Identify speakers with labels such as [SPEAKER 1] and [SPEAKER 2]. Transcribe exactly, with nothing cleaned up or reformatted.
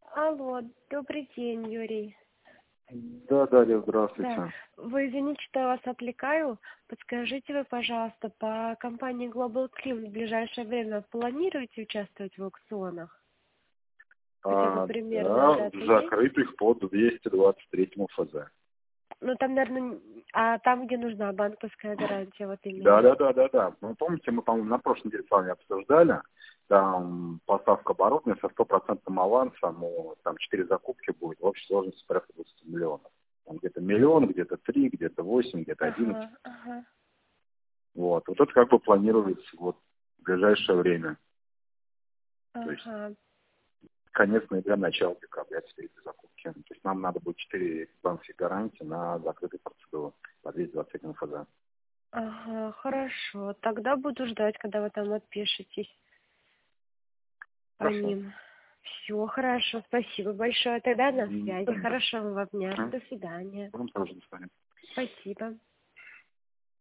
[SPEAKER 1] Алло, добрый день, Юрий.
[SPEAKER 2] Да, Дарья, здравствуйте.
[SPEAKER 1] Да. Вы извините, что я вас отвлекаю. Подскажите вы, пожалуйста, по компании Global Clean в ближайшее время планируете участвовать в аукционах? Хотя бы
[SPEAKER 2] А,
[SPEAKER 1] примерная
[SPEAKER 2] да,
[SPEAKER 1] дата
[SPEAKER 2] в
[SPEAKER 1] есть?
[SPEAKER 2] закрытых по двести двадцать третьему ФЗ.
[SPEAKER 1] Ну, там, наверное, а там, где нужна банковская гарантия, вот
[SPEAKER 2] Да,
[SPEAKER 1] именно.
[SPEAKER 2] да, да, да, да. Ну, помните, мы, по-моему, на прошлой неделе с вами обсуждали, там поставка оборудования со стопроцентным авансом, ну, там четыре закупки будет, в общей сложности порядка двадцать миллионов. Там где-то миллион, где-то три, где-то восемь, где-то одиннадцать.
[SPEAKER 1] Ага, ага,
[SPEAKER 2] Вот. Вот это как бы планируется вот в ближайшее время. То есть
[SPEAKER 1] ага.
[SPEAKER 2] конец ноября, начало декабря теперь эти закупки. То есть нам надо будет четыре банковских гарантии на закрытой процедуру по двести двадцать третьему ФЗ.
[SPEAKER 1] Ага, хорошо. Тогда буду ждать, когда вы там отпишетесь по
[SPEAKER 2] Хорошо.
[SPEAKER 1] ним. Все, хорошо, спасибо большое. Тогда на
[SPEAKER 2] М,
[SPEAKER 1] связи.
[SPEAKER 2] да,
[SPEAKER 1] Хорошего вам дня.
[SPEAKER 2] Мгм.
[SPEAKER 1] До свидания.
[SPEAKER 2] Вам тоже до свидания.
[SPEAKER 1] Спасибо.